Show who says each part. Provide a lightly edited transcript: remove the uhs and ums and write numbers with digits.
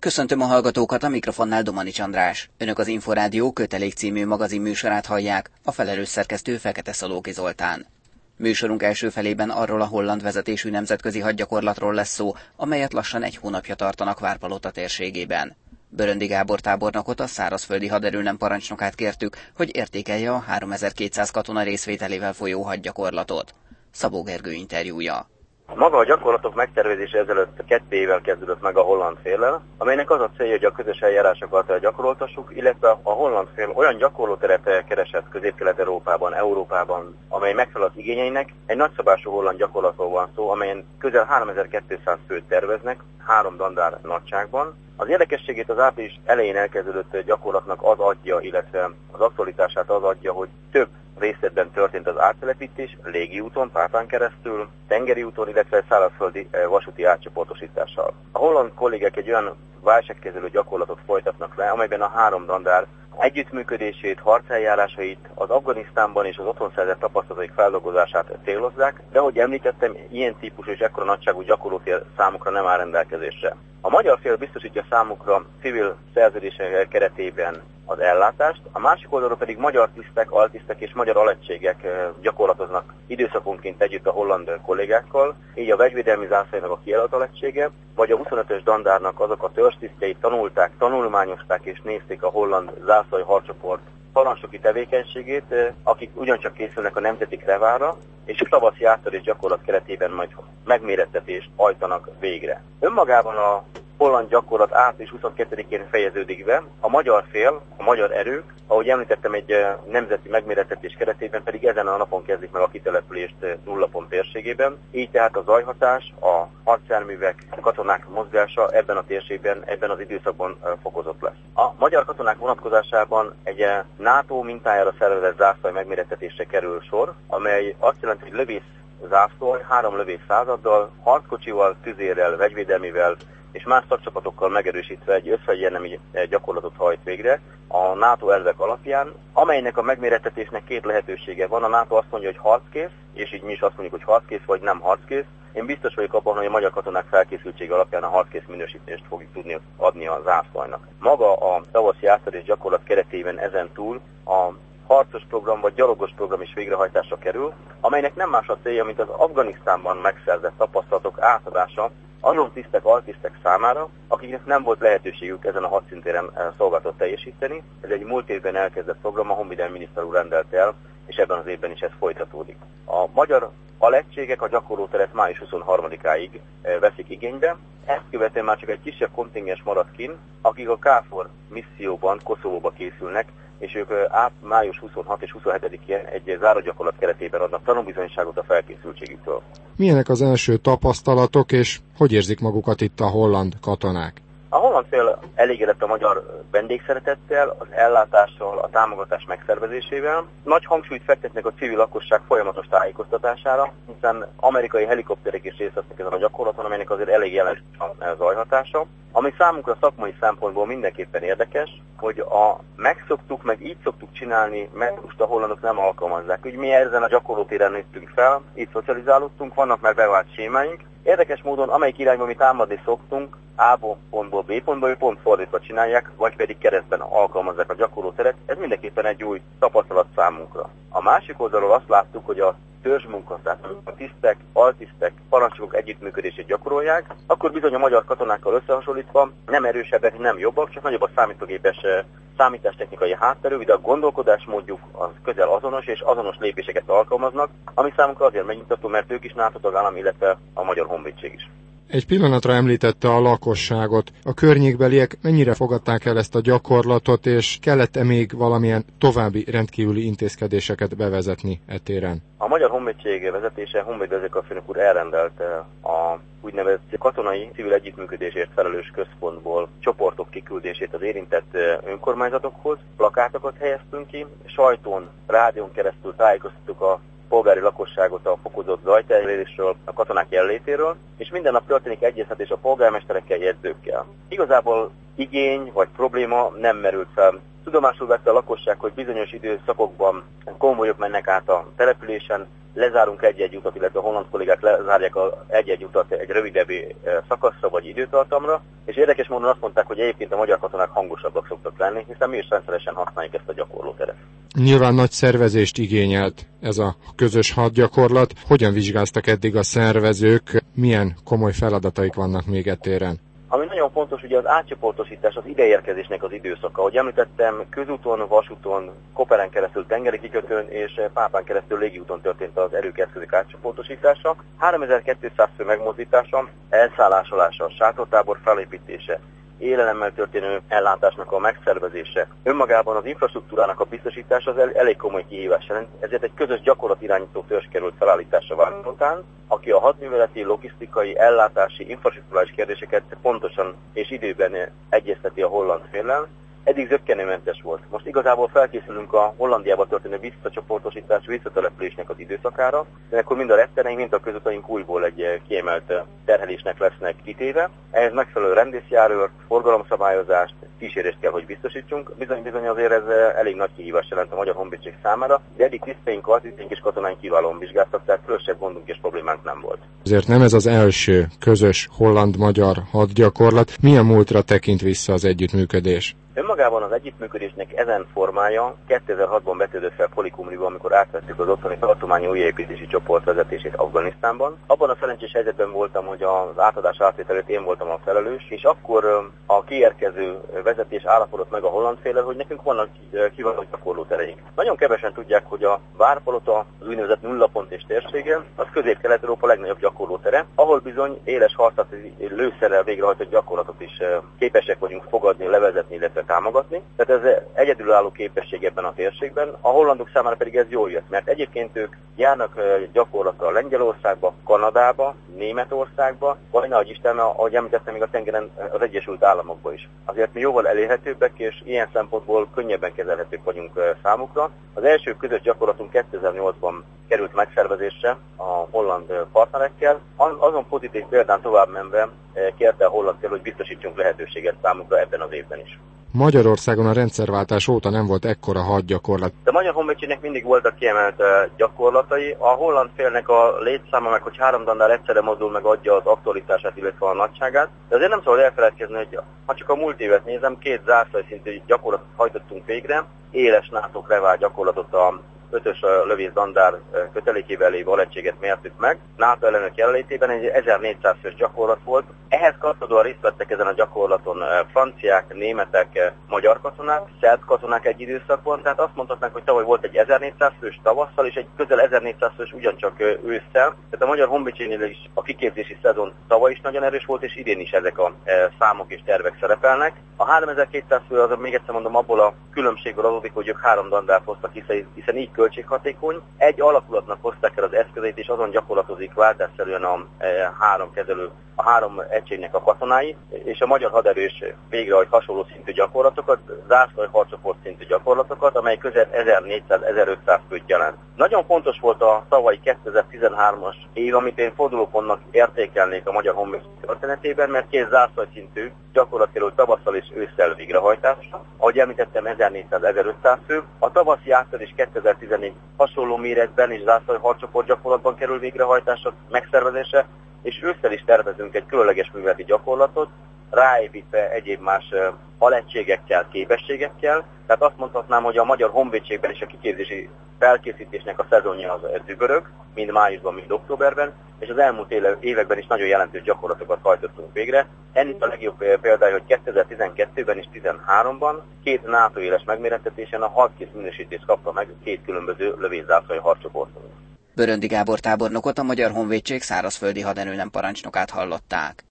Speaker 1: Köszöntöm a hallgatókat, a mikrofonnál Domanics András. Önök az Inforádió Kötelék című magazin műsorát hallják, a felelős szerkesztő Fekete Szalóki Zoltán. Műsorunk első felében arról a holland vezetésű nemzetközi hadgyakorlatról lesz szó, amelyet lassan egy hónapja tartanak Várpalota térségében. Böröndi Gábor tábornokot, a szárazföldi haderőnem parancsnokát kértük, hogy értékelje a 3200 katona részvételével folyó hadgyakorlatot. Szabó Gergő interjúja.
Speaker 2: Maga a gyakorlatok megtervezése ezelőtt 2 évvel kezdődött meg a holland féllel, amelynek az a célja, hogy a közös eljárásokat gyakoroltassuk, illetve a holland fél olyan gyakorlóteret keresett Közép-Kelet-Európában, amely megfelel az igényeinek. Egy nagyszabású holland gyakorlatról van szó, amelyen közel 3200 főt terveznek, 3 dandár nagyságban. Az érdekességét az április elején elkezdődött gyakorlatnak az adja, illetve az aktualitását az adja, hogy több részletben történt az áttelepítés, légi úton, Pápán keresztül, tengeri úton, illetve szárazföldi vasúti átcsoportosítással. A holland kollégák egy olyan válságkezelő gyakorlatot folytatnak le, amelyben a 3 dandár együttműködését, harceljárásait, az Afganisztánban és az otthon szerzett tapasztalataik feldolgozását célozzák, de ahogy említettem, ilyen típusú és ekkora nagyságú gyakorlótér számukra nem áll rendelkezésre. A magyar fél biztosítja számukra civil szerződések keretében az ellátást, a másik oldalról pedig magyar tisztek, altisztek és magyar alegységek gyakorlatoznak időszakonként együtt a holland kollégákkal, így a vegyvédelmi zászlóinak a kijelölt alegysége, vagy a 25-ös dandárnak azok a törzstisztjeit tanulták, tanulmányozták és nézték a holland zászlói harcsoport parancsnoki tevékenységét, akik ugyancsak készülnek a nemzeti krevára, és a tavaszi áttörés gyakorlat keretében majd megmérettetést hajtanak végre. Önmagában a holland gyakorlat április 22-én fejeződik be, a magyar fél, a magyar erők, ahogy említettem, egy nemzeti megmérettetés keretében pedig ezen a napon kezdik meg a kitelepülést nullapont térségében. Így tehát a zajhatás, a harcjárművek, katonák mozgása ebben a térségben, ebben az időszakban fokozott lesz. A magyar katonák vonatkozásában egy NATO mintájára szervezett zászlói megmérettetésre kerül sor, amely azt jelenti, hogy lövész zászlói, 3 lövész századdal, harckocsival, tüzérrel, vegyvédelmivel és más szakcsapatokkal megerősítve egy összegyernemi gyakorlatot hajt végre a NATO elvek alapján, amelynek a megmérettetésnek 2 lehetősége van. A NATO azt mondja, hogy harckész, és így mi is azt mondjuk, hogy harckész vagy nem harckész. Én biztos vagyok abban, hogy a magyar katonák felkészültsége alapján a harckész minősítést fogjuk tudni adni a zászlónak. Maga a tavaszi áttörés gyakorlat keretében ezen túl a harcos program vagy gyalogos program is végrehajtásra kerül, amelynek nem más a célja, mint az Afganisztánban megszerzett tapasztalatok átadása azon tisztek, altisztek számára, akiknek nem volt lehetőségük ezen a hadszintéren szolgálatot teljesíteni. Ez egy múlt évben elkezdett program, a honvédelmi miniszter úr rendelte el, és ebben az évben is ez folytatódik. A magyar alegységek a gyakorlóteret május 23-áig veszik igénybe, ezt követően már csak egy kisebb kontingens marad kint, akik a KFOR misszióban Koszovóba készülnek, és ők május 26 és 27-én egy zárógyakorlat keretében adnak tanúbizonyságot a felkészültségüktől.
Speaker 3: Milyenek az első tapasztalatok, és hogy érzik magukat itt a holland katonák?
Speaker 2: A holland fél elégedett a magyar vendégszeretettel, az ellátással, a támogatás megszervezésével. Nagy hangsúlyt fektetnek a civil lakosság folyamatos tájékoztatására, hiszen amerikai helikopterek is részt vesznek ezen a gyakorlaton, amelynek azért elég jelentős a zajhatása. Ami számunkra szakmai szempontból mindenképpen érdekes, hogy megszoktuk, meg így szoktuk csinálni, mert most a hollandok nem alkalmazzák. Úgy mi ezen a gyakorlótéren nőttünk fel, így szocializálódtunk, vannak már bevált sémáink. Érdekes módon, amelyik irányba mi támadni szoktunk, A pontból B pontból, pont fordítva csinálják, vagy pedig keresztben alkalmazzák a gyakorlóteret. Ez mindenképpen egy új tapasztalat számunkra. A másik oldalról azt láttuk, hogy a törzsmunka, tehát a tisztek, altisztek, parancsnokok együttműködését gyakorolják, akkor bizony a magyar katonákkal összehasonlítva nem erősebbek, nem jobbak, csak nagyobb a számítógépes számítástechnikai hátterük, de a gondolkodásmódjuk az közel azonos, és azonos lépéseket alkalmaznak, ami számunkra azért megnyugtató, mert ők is NATO tagállam, illetve a Magyar Honvédség is.
Speaker 3: Egy pillanatra említette a lakosságot. A környékbeliek mennyire fogadták el ezt a gyakorlatot, és kellett-e még valamilyen további rendkívüli intézkedéseket bevezetni e téren?
Speaker 2: A Magyar Honvédség vezetése, honvédvezérkarfőnök úr elrendelte a úgynevezett katonai civil együttműködésért felelős központból csoportok kiküldését az érintett önkormányzatokhoz. Plakátokat helyeztünk ki, sajtón, rádión keresztül tájékoztattuk a polgári lakosságot a fokozott zajterhelésről, a katonák jelenlétéről, és minden nap történik egyeztetés a polgármesterekkel, jegyzőkkel. Igazából igény vagy probléma nem merült fel. Tudomásul vette a lakosság, hogy bizonyos időszakokban konvojok mennek át a településen, lezárunk egy-egy utat, illetve a holland kollégák lezárják egy-egy utat egy rövidebb szakaszra vagy időtartamra, és érdekes módon azt mondták, hogy egyébként a magyar katonák hangosabbak szoktak lenni, hiszen mi is rendszeresen használjuk ezt a gyakorlóteret.
Speaker 3: Nyilván nagy szervezést igényelt ez a közös hadgyakorlat. Hogyan vizsgáztak eddig a szervezők, milyen komoly feladataik vannak még e téren?
Speaker 2: Ami nagyon fontos, ugye az átcsoportosítás, az ideérkezésnek az időszaka. Ahogy említettem, közúton, vasúton, Koperen keresztül tengeri kikötőn és Pápán keresztül légiúton történt az erők eszközök átcsoportosítása. 3200 fő megmozdítása, elszállásolása, sátortábor felépítése, élelemmel történő ellátásnak a megszervezése, önmagában az infrastruktúrának a biztosítása az elég komoly kihívás jelent, ezért egy közös gyakorlatirányító törzs került felállításra Városután, aki a hadműveleti, logisztikai, ellátási, infrastruktúrális kérdéseket pontosan és időben egyezteti a holland féllel. Eddig zökkenőmentes volt. Most igazából felkészülünk a Hollandiába történő visszacsoportosítás, visszatelepülésnek az időszakára, de akkor mind a reptereink, mind a közutaink újból egy kiemelt terhelésnek lesznek kitéve. Ehhez megfelelő rendészjárőrt, forgalomszabályozást, kísérést kell, hogy biztosítsunk. Bizony azért ez elég nagy kihívás jelent a Magyar Honvédség számára, de eddig tiszteink, altiszteink és katonáink kiválóan vizsgáztak, tehát különösebb gondunk és problémánk nem volt.
Speaker 3: Azért nem ez az első közös holland-magyar hadgyakorlat. Milyen múltra tekint vissza az együttműködés?
Speaker 2: Önmagában az együttműködésnek ezen formája 2006-ban vetődött fel Polikumriban, amikor átvettük az otthoni tartományi újjáépítési csoport vezetését Afganisztánban. Abban a szerencsés helyzetben voltam, hogy az átadás átvételét én voltam a felelős, és akkor a kiérkező vezetés állapodott meg a holland féllel, hogy nekünk vannak kiváló gyakorlótereink. Nagyon kevesen tudják, hogy a Várpalota, az úgynevezett nullapontos térsége, az Közép-Kelet-Európa legnagyobb gyakorlótere, ahol bizony éles harcászati lőszerrel végrehajtott gyakorlatot is képesek vagyunk fogadni, levezetni, illetve támogatni. Tehát ez egyedülálló képesség ebben a térségben. A hollandok számára pedig ez jól jött, mert egyébként ők járnak gyakorlatra Lengyelországba, Kanadába, Németországba, vagy nagy Isten, ahogy említettem, még a tengeren az Egyesült Államokba is. Azért mi jóval elérhetőbbek, és ilyen szempontból könnyebben kezelhetők vagyunk számukra. Az első közös gyakorlatunk 2008-ban került megszervezésre a holland partnerekkel. Azon pozitív példán tovább menve kérte a holland fél, hogy biztosítsunk lehetőséget számukra ebben az évben is.
Speaker 3: Magyarországon a rendszerváltás óta nem volt ekkora hadgyakorlat.
Speaker 2: A Magyar Honvédségnek mindig voltak kiemelt gyakorlatai. A holland félnek a létszáma meg, hogy 3 dandár egyszerre mozdul meg, adja az aktualitását, illetve a nagyságát. De azért nem szabad elfeledkezni, hogy ha csak a múlt évet nézem, 2 zászlajszintű gyakorlatot hajtottunk végre, éles NATO Krevál gyakorlatot a 5-ös lövészandár kötelékével lévő alegységet mértük meg. NATO ellenőr jelenlétében egy 1400 fős gyakorlat volt. Ehhez kapcsolódóan részt vettek ezen a gyakorlaton franciák, németek, magyar katonák, szerb katonák egy időszakban. Tehát azt mondhatnánk, hogy tavaly volt egy 1400 fős tavasszal és egy közel 1400 fős ugyancsak ősszel. Tehát a Magyar Honvédségnél is a kiképzési szezon tavaly is nagyon erős volt, és idén is ezek a számok és tervek szerepelnek. A 3200 fő, az még egyszer mondom, abból a különbségből adódik, hogy ők 3 dandárt hoztak, hiszen így költséghatékony. Egy alakulatnak hozták el az eszközeit, és azon gyakorlatozik váltásszerűen a 3 kezelő, a 3 egységnek a katonái, és a magyar haderős végrehajt hasonló szintű gyakorlatokat, zászlaj harccsoport szintű gyakorlatokat, amely közel 1400-1500 főt jelent. Nagyon fontos volt a tavalyi 2013-as év, amit én fordulópontnak értékelnék a Magyar Honvédség történetében, mert 2 zászlaj szintű gyakorlat került tavasszal és ősszel végrehajtásra. Ahogy említettem, 1400-1500 fő. A tavaszi áttörés 2014 hasonló méretben és zászlaj harccsoport gyakorlatban kerül végrehajtásra, megszervezésre, és ősszel is tervezünk egy különleges műveleti gyakorlatot, ráépítve egyéb más alegységekkel, képességekkel. Tehát azt mondhatnám, hogy a Magyar Honvédségben is a kiképzési felkészítésnek a szezonja az dübörög, mind májusban, mind októberben, és az elmúlt években is nagyon jelentős gyakorlatokat hajtottunk végre. Ennek a legjobb példája, hogy 2012-ben és 2013-ban 2 NATO éles megmérettetésen a harckész minősítést kapta meg 2 különböző lövészzászlai harccsoporton.
Speaker 1: Böröndi Gábor tábornokot, a Magyar Honvédség szárazföldi haderőnem parancsnokát hallották.